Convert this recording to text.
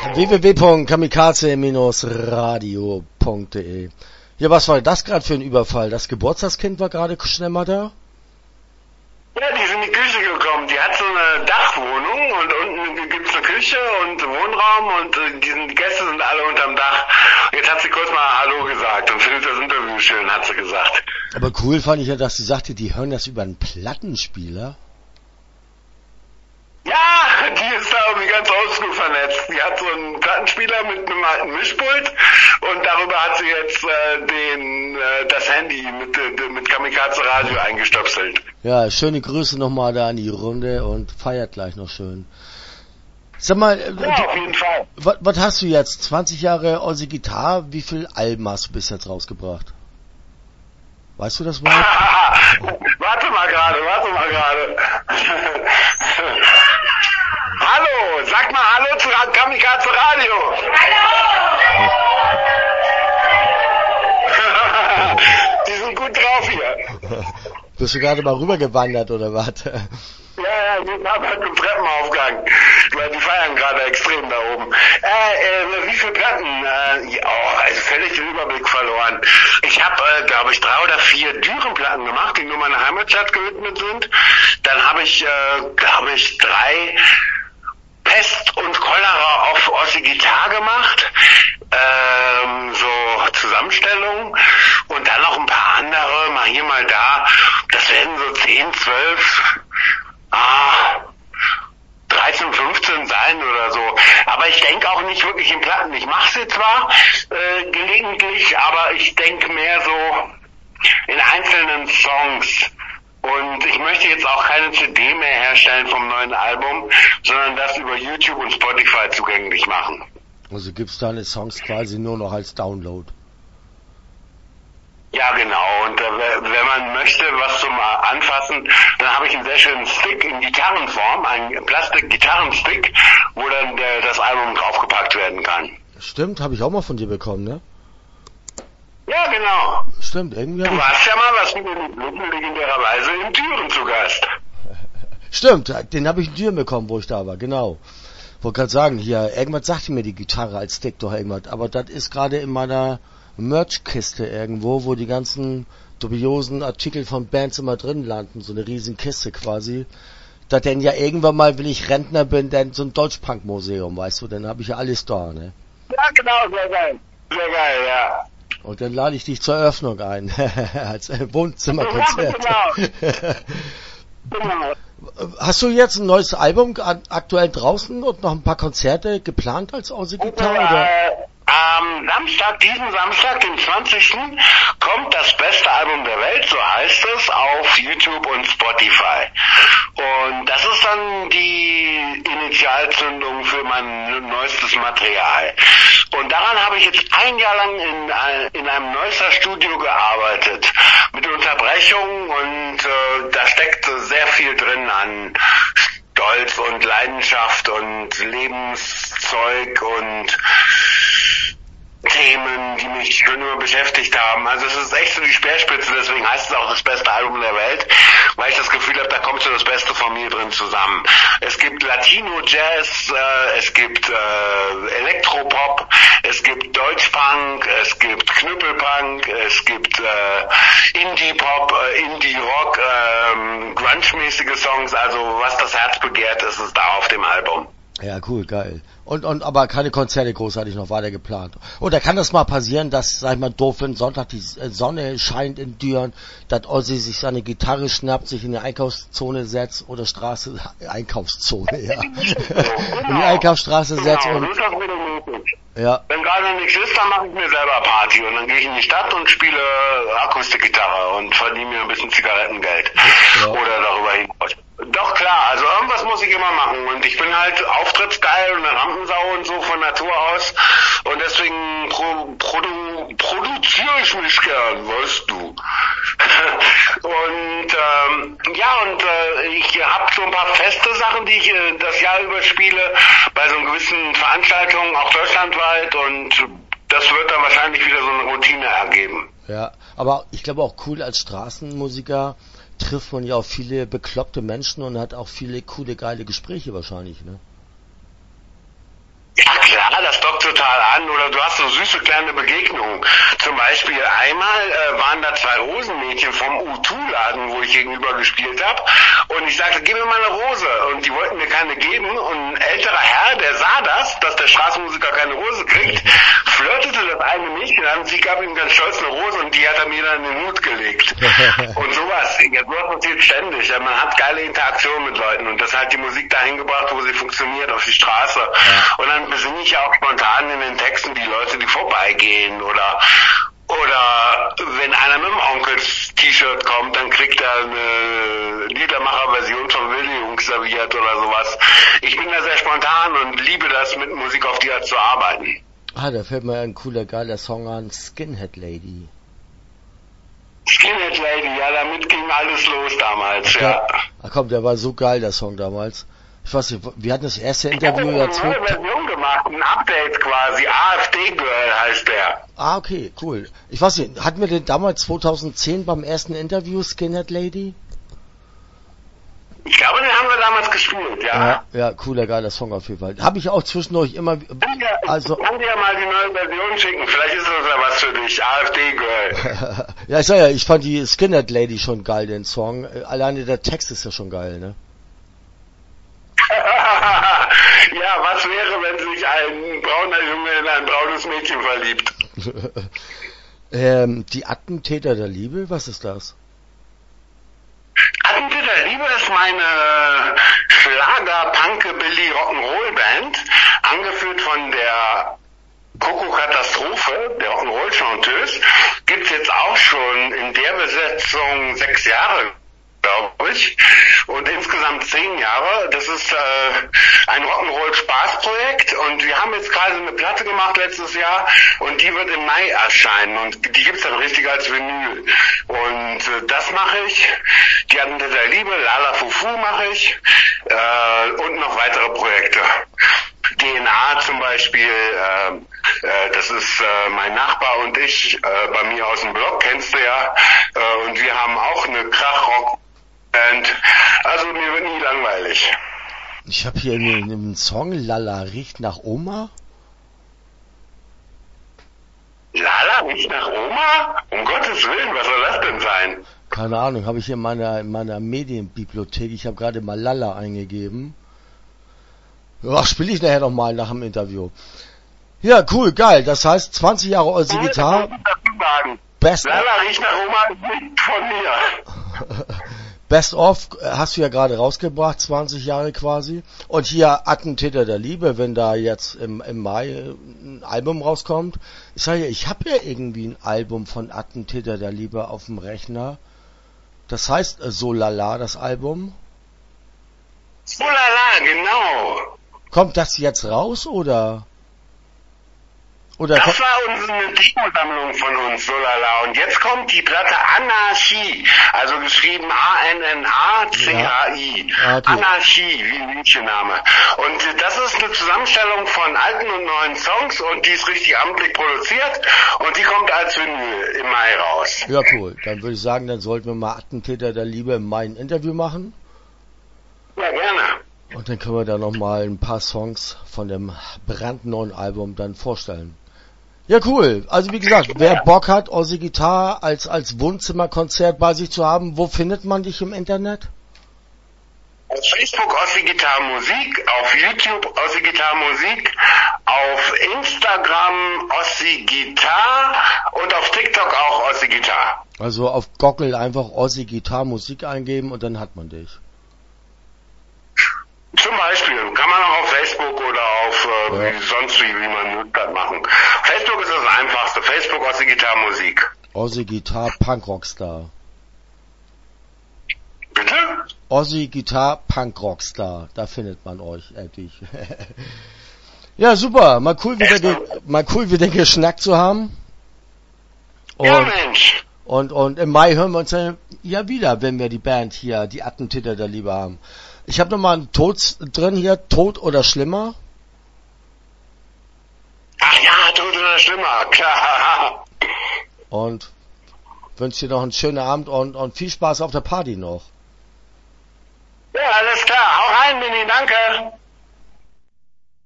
www.kamikaze-radio.de. Ja, was war das gerade für ein Überfall? Das Geburtstagskind war gerade schnell mal da? Ja, die sind in die Küche gekommen. Die hat so eine Dachwohnung und unten gibt's eine Küche und Wohnraum und die Gäste sind alle unterm Dach. Jetzt hat sie kurz mal Hallo gesagt und findet das Interview schön, hat sie gesagt. Aber cool fand ich ja, dass sie sagte, die hören das über einen Plattenspieler. Ja, die ist da irgendwie ganz oldschool vernetzt. Die hat so einen Plattenspieler mit einem alten Mischpult und darüber hat sie jetzt das Handy mit Kamikaze Radio eingestöpselt. Ja, schöne Grüße nochmal da an die Runde und feiert gleich noch schön. Sag mal, ja, auf jeden Fall. Was hast du jetzt? 20 Jahre Aussie Guitar, wie viel Alben hast du bis jetzt rausgebracht? Weißt du das mal? Warte mal gerade. Hallo, sag mal Hallo zu Kamikaze Radio. Hallo! Die sind gut drauf hier. Bist du gerade mal rübergewandert oder was? Ja, ich bin halt im Treppenaufgang, weil die feiern gerade extrem da oben. Wie viele Platten? Also völlig den Überblick verloren. Ich habe, glaube ich, 3 oder 4 Düren-Platten gemacht, die nur meiner Heimatstadt gewidmet sind. Dann habe ich, glaube ich, 3 Pest und Cholera auf Aussie Guitar gemacht, so Zusammenstellungen und dann noch ein paar andere, mal hier, mal da. Das werden so 10, 12, 13, 15 sein oder so. Aber ich denke auch nicht wirklich in Platten. Ich mache sie zwar gelegentlich, aber ich denke mehr so in einzelnen Songs. Und ich möchte jetzt auch keine CD mehr herstellen vom neuen Album, sondern das über YouTube und Spotify zugänglich machen. Also gibt's deine Songs quasi nur noch als Download? Ja, genau. Und wenn man möchte, was zum Anfassen, dann habe ich einen sehr schönen Stick in Gitarrenform, einen Plastik-Gitarrenstick, wo dann das Album draufgepackt werden kann. Stimmt, habe ich auch mal von dir bekommen, ne? Ja, genau. Stimmt, irgendwie. Du warst ja mal was mit den Blüten legendärerweise in Düren zu Gast. Stimmt, den habe ich in Düren bekommen, wo ich da war, genau. Wollte gerade sagen, hier, irgendwas sagte mir die Gitarre als Stick doch irgendwas, aber das ist gerade in meiner Merch-Kiste irgendwo, wo die ganzen dubiosen Artikel von Bands immer drin landen, so eine riesen Kiste quasi. Da denn ja irgendwann mal, wenn ich Rentner bin, dann so ein Deutschpunk-Museum, weißt du, dann habe ich ja alles da, ne? Ja, genau, sehr geil. Sehr geil, ja. Und dann lade ich dich zur Eröffnung ein, als Wohnzimmerkonzert. Ja, genau. Hast du jetzt ein neues Album aktuell draußen und noch ein paar Konzerte geplant als Aussie Guitar? Oder? Am Samstag, diesen Samstag, den 20. kommt das beste Album der Welt, so heißt es, auf YouTube und Spotify. Und das ist dann die Initialzündung für mein neuestes Material. Und daran habe ich jetzt ein Jahr lang in einem Neusser Studio gearbeitet, mit Unterbrechungen, und da steckt sehr viel drin an Stolz und Leidenschaft und Lebenszeug und Themen, die mich schon immer beschäftigt haben. Also es ist echt so die Speerspitze, deswegen heißt es auch das beste Album der Welt, weil ich das Gefühl habe, da kommt so das Beste von mir drin zusammen. Es gibt Latino-Jazz, es gibt Elektropop, es gibt Deutschpunk, es gibt Knüppelpunk, es gibt Indie-Pop, Indie-Rock, Grunge-mäßige Songs, also was das Herz begehrt, ist es da auf dem Album. Ja, cool, geil. Und aber keine Konzerte großartig noch weiter geplant. Oder kann das mal passieren, dass, sag ich mal, doof, wenn Sonntag die Sonne scheint in Düren, dass Ossi sich seine Gitarre schnappt, sich in die Einkaufszone setzt oder Einkaufszone, ja. In die Einkaufsstraße setzt und... Ja. Wenn gerade nichts ist, dann mache ich mir selber Party und dann gehe ich in die Stadt und spiele Akustikgitarre und verdiene mir ein bisschen Zigarettengeld. Ja. Oder darüber hinaus. Doch klar, also irgendwas muss ich immer machen und ich bin halt auftrittsgeil und eine Rampensau und so von Natur aus und deswegen produziere ich mich gern, weißt du. Und ich habe so ein paar feste Sachen, die ich das Jahr über spiele, bei so gewissen Veranstaltungen, auch deutschlandweit, und das wird dann wahrscheinlich wieder so eine Routine ergeben. Ja, aber ich glaube auch cool als Straßenmusiker trifft man ja auch viele bekloppte Menschen und hat auch viele coole, geile Gespräche wahrscheinlich, ne? Ja klar, ja, das dockt total an, oder du hast so süße kleine Begegnungen. Zum Beispiel einmal waren da 2 Rosenmädchen vom U2-Laden, wo ich gegenüber gespielt habe, und ich sagte, gib mir mal eine Rose, und die wollten mir keine geben, und ein älterer Herr, der sah das, dass der Straßenmusiker keine Rose kriegt, flirtete das eine Mädchen an, und sie gab ihm ganz stolz eine Rose, und die hat er mir dann in den Hut gelegt. Und sowas, sowas passiert ständig. Ja, man hat geile Interaktion mit Leuten, und das hat die Musik dahin gebracht, wo sie funktioniert, auf die Straße. Ja. Und dann singe ich ja auch spontan in den Texten die Leute, die vorbeigehen, oder wenn einer mit dem Onkels T-Shirt kommt, dann kriegt er eine Liedermacher-Version von Wilde Jungs serviert oder sowas. Ich bin da sehr spontan und liebe das, mit Musik auf die Art zu arbeiten. Da fällt mir ein cooler, geiler Song an, Skinhead Lady. Skinhead Lady, ja, damit ging alles los damals, ja. Komm, der war so geil, der Song damals. Ich weiß nicht, wir hatten das erste Interview dazu. Ich habe eine neue Version gemacht, ein Update quasi, AfD-Girl heißt der. Okay, cool. Ich weiß nicht, hatten wir den damals 2010 beim ersten Interview, Skinhead Lady? Ich glaube, den haben wir damals gespielt, ja. Ja, cooler, geiler Song auf jeden Fall. Habe ich auch zwischendurch immer... Ich kann dir ja mal die neue Version schicken, vielleicht ist das ja was für dich, AfD-Girl. Ja, ich sag ja, ich fand die Skinhead Lady schon geil, den Song. Alleine der Text ist ja schon geil, ne? Ja, was wäre, wenn sich ein brauner Junge in ein braunes Mädchen verliebt? Die Attentäter der Liebe, was ist das? Attentäter der Liebe ist meine Schlager-Punk-Billy-Rock'n'Roll-Band, angeführt von der Coco-Katastrophe, der Rock'n'Roll-Chanteuse, gibt's jetzt auch schon in der Besetzung 6 Jahre, glaube ich, und insgesamt 10 Jahre. Das ist ein Rock'n'Roll-Spaßprojekt, und wir haben jetzt gerade eine Platte gemacht letztes Jahr, und die wird im Mai erscheinen, und die gibt's dann richtig als Vinyl. Und das mache ich, die Attentäter der Liebe, Lala Fufu mache ich, und noch weitere Projekte. DNA zum Beispiel, das ist mein Nachbar und ich, bei mir aus dem Blog, kennst du ja, und wir haben auch eine Krachrock-Band, also mir wird nie langweilig. Ich habe hier in einem Song, Lala riecht nach Oma. Lala riecht nach Oma? Um Gottes Willen, was soll das denn sein? Keine Ahnung, habe ich hier in meiner Medienbibliothek, ich habe gerade mal Lala eingegeben. Ja, spiele ich nachher nochmal nach dem Interview. Ja, cool, geil. Das heißt, 20 Jahre Ossi Guitar. Best Lala riecht nach Oma, nicht von mir. Best of hast du ja gerade rausgebracht, 20 Jahre quasi. Und hier Attentäter der Liebe, wenn da jetzt im Mai ein Album rauskommt. Ich sage ja, ich habe ja irgendwie ein Album von Attentäter der Liebe auf dem Rechner. Das heißt So Lala, das Album. So Lala, genau. Kommt das jetzt raus, oder? Das war eine Demo-Sammlung von uns, Solala. Und jetzt kommt die Platte Anarchie, also geschrieben A-N-N-A-C-H-I. Ja. Okay. Anarchie, wie ein Mädchenname. Und das ist eine Zusammenstellung von alten und neuen Songs, und die ist richtig amtlich produziert, und die kommt als Vinyl im Mai raus. Ja, cool. Dann würde ich sagen, dann sollten wir mal Attentäter der Liebe im Mai ein Interview machen. Ja, gerne. Und dann können wir da nochmal ein paar Songs von dem brandneuen Album dann vorstellen. Ja, cool. Also wie gesagt, wer Bock hat, Ossi Guitar als Wohnzimmerkonzert bei sich zu haben, wo findet man dich im Internet? Auf Facebook Ossi Guitar Musik, auf YouTube Ossi Guitar Musik, auf Instagram Ossi Guitar und auf TikTok auch Ossi Guitar. Also auf Goggle einfach Ossi Guitar Musik eingeben und dann hat man dich. Zum Beispiel, kann man auch auf Facebook oder auf sonst wie man das machen. Facebook ist das einfachste, Facebook Ossi Guitar Musik. Ossi Guitar Punkrockstar. Bitte? Ossi Guitar Punkrockstar, da findet man euch endlich. Ja, super, mal cool wieder geschnackt zu haben. Und, ja, Mensch. Und im Mai hören wir uns ja wieder, wenn wir die Band hier, die Attentäter der Liebe haben. Ich habe nochmal einen Tod drin hier, Tod oder Schlimmer. Ach ja, Tod oder Schlimmer, klar. Und wünsche dir noch einen schönen Abend und viel Spaß auf der Party noch. Ja, alles klar. Hau rein, Mini, danke.